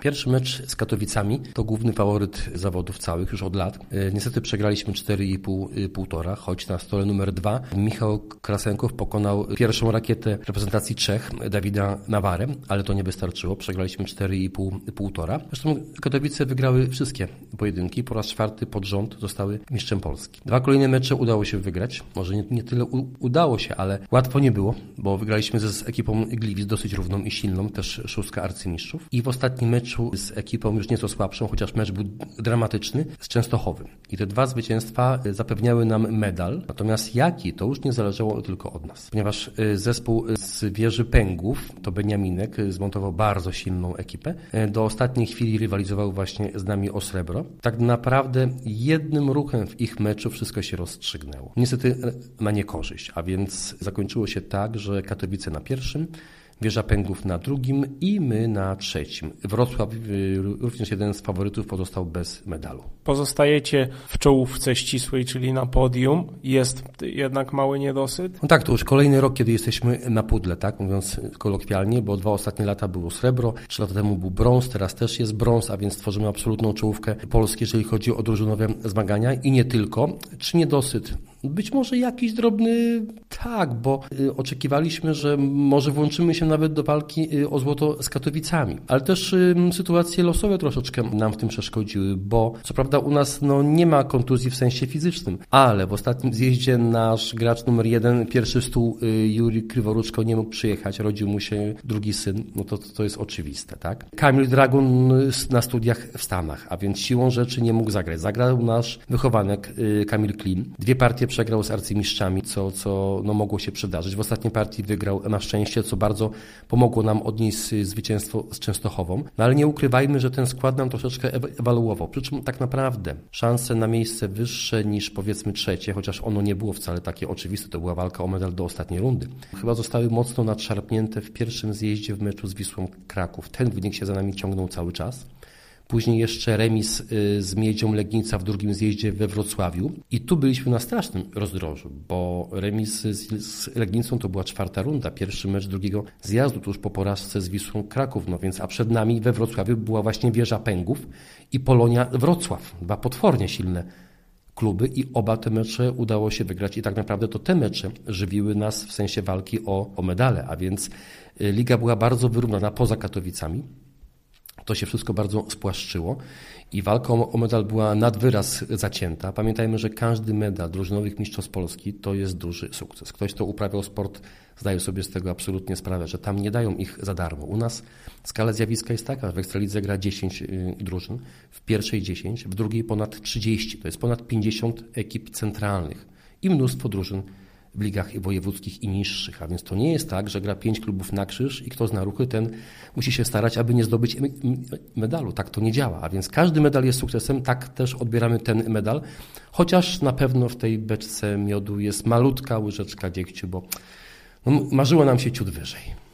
Pierwszy mecz z Katowicami to główny faworyt zawodów całych już od lat. Niestety przegraliśmy 4,5, choć na stole numer 2 Michał Krasenkow pokonał pierwszą rakietę reprezentacji Czech, Dawida Nawarę, ale to nie wystarczyło. Przegraliśmy 4,5. Zresztą Katowice wygrały wszystkie pojedynki. Po raz 4 pod rząd zostały mistrzem Polski. 2 kolejne mecze udało się wygrać. Może nie tyle udało się, ale łatwo nie było, bo wygraliśmy z ekipą Gliwic dosyć równą i silną, też szóstka arcymistrzów. I w ostatnim meczu z ekipą już nieco słabszą, chociaż mecz był dramatyczny, z Częstochowym. I te 2 zwycięstwa zapewniały nam medal. Natomiast jaki, to już nie zależało tylko od nas. Ponieważ zespół z Wieży Pęgów, to Beniaminek, zmontował bardzo silną ekipę. Do ostatniej chwili rywalizował właśnie z nami o srebro. Tak naprawdę jednym ruchem w ich meczu wszystko się rozstrzygnęło. Niestety na niekorzyść, a więc zakończyło się tak, że Katowice na pierwszym, Wieża Pęgów na drugim i my na trzecim. Wrocław, również jeden z faworytów, pozostał bez medalu. Pozostajecie w czołówce ścisłej, czyli na podium. Jest jednak mały niedosyt? No tak, to już kolejny rok, kiedy jesteśmy na pudle, tak mówiąc kolokwialnie, bo 2 ostatnie lata było srebro, 3 lata temu był brąz, teraz też jest brąz, a więc tworzymy absolutną czołówkę Polski, jeżeli chodzi o drużynowe zmagania i nie tylko. Czy niedosyt? Być może jakiś drobny tak, bo oczekiwaliśmy, że może włączymy się nawet do walki o złoto z Katowicami. Ale też sytuacje losowe troszeczkę nam w tym przeszkodziły, bo co prawda u nas nie ma kontuzji w sensie fizycznym, ale w ostatnim zjeździe nasz gracz numer 1, pierwszy stół Juri Kryworuczko nie mógł przyjechać, rodził mu się drugi syn, to jest oczywiste, tak? Kamil Dragun na studiach w Stanach, a więc siłą rzeczy nie mógł zagrać. Zagrał nasz wychowanek Kamil Klim. 2 partie przegrał z arcymistrzami, co mogło się przydarzyć. W ostatniej partii wygrał na szczęście, co bardzo pomogło nam odnieść zwycięstwo z Częstochową. No ale nie ukrywajmy, że ten skład nam troszeczkę ewaluował. Przy czym tak naprawdę szanse na miejsce wyższe niż powiedzmy trzecie, chociaż ono nie było wcale takie oczywiste, to była walka o medal do ostatniej rundy. Chyba zostały mocno nadszarpnięte w pierwszym zjeździe w meczu z Wisłą Kraków. Ten wynik się za nami ciągnął cały czas. Później jeszcze remis z Miedzią Legnica w drugim zjeździe we Wrocławiu. I tu byliśmy na strasznym rozdrożu, bo remis z Legnicą to była 4. runda, pierwszy mecz drugiego zjazdu tuż po porażce z Wisłą Kraków. Więc a przed nami we Wrocławiu była właśnie Wieża Pęgów i Polonia Wrocław. 2 potwornie silne kluby i oba te mecze udało się wygrać. I tak naprawdę to te mecze żywiły nas w sensie walki o medale, a więc liga była bardzo wyrównana poza Katowicami. To się wszystko bardzo spłaszczyło i walka o medal była nad wyraz zacięta. Pamiętajmy, że każdy medal drużynowych mistrzostw Polski to jest duży sukces. Ktoś, kto uprawiał sport, zdaje sobie z tego absolutnie sprawę, że tam nie dają ich za darmo. U nas skala zjawiska jest taka, że w Ekstralidze gra 10 drużyn, w pierwszej 10, w drugiej ponad 30. To jest ponad 50 ekip centralnych i mnóstwo drużyn w ligach wojewódzkich i niższych, a więc to nie jest tak, że gra 5 klubów na krzyż i kto zna ruchy, ten musi się starać, aby nie zdobyć medalu. Tak to nie działa, a więc każdy medal jest sukcesem, tak też odbieramy ten medal, chociaż na pewno w tej beczce miodu jest malutka łyżeczka dziegciu, bo marzyło nam się ciut wyżej.